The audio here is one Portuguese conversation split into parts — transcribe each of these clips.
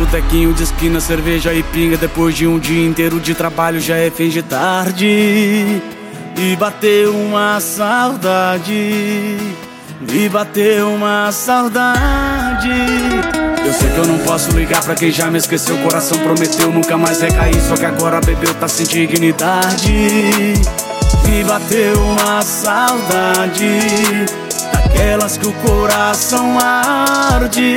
botequinho de esquina, cerveja e pinga. Depois de um dia inteiro de trabalho já é fim de tarde. E bateu uma saudade, e bateu uma saudade. Eu sei que eu não posso ligar pra quem já me esqueceu. O coração prometeu nunca mais recair, só que agora bebeu, tá sem dignidade. E bateu uma saudade, daquelas que o coração arde.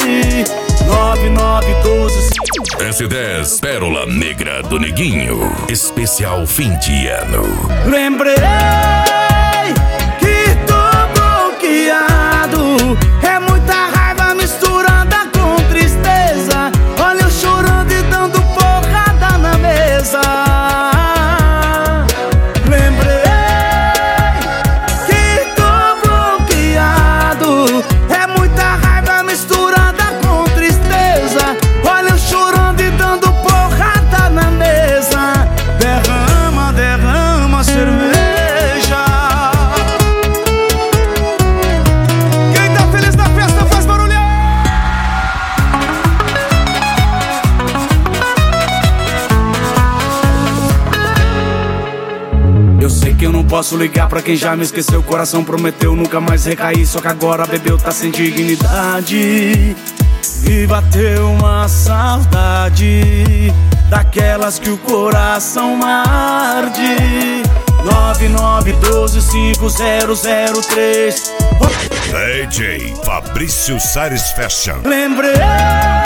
9912 S10 Pérola Negra do Neguinho, especial fim de ano. Lembrei que tô bloqueado, é muita raiva misturada com tristeza. Olha eu chorando e dando porrada na mesa. Lembrei que tô bloqueado, é muita raiva misturada com tristeza. Olha eu chorando e dando porrada na mesa. Derrama, derrama cerveja. Quem tá feliz na festa faz barulho. Eu sei que eu não posso ligar pra quem já me esqueceu. O coração prometeu nunca mais recair, só que agora bebeu, tá sem dignidade. E bateu uma saudade, daquelas que o coração arde. 99125003. DJ Fabrício Sares Fashion. Lembrei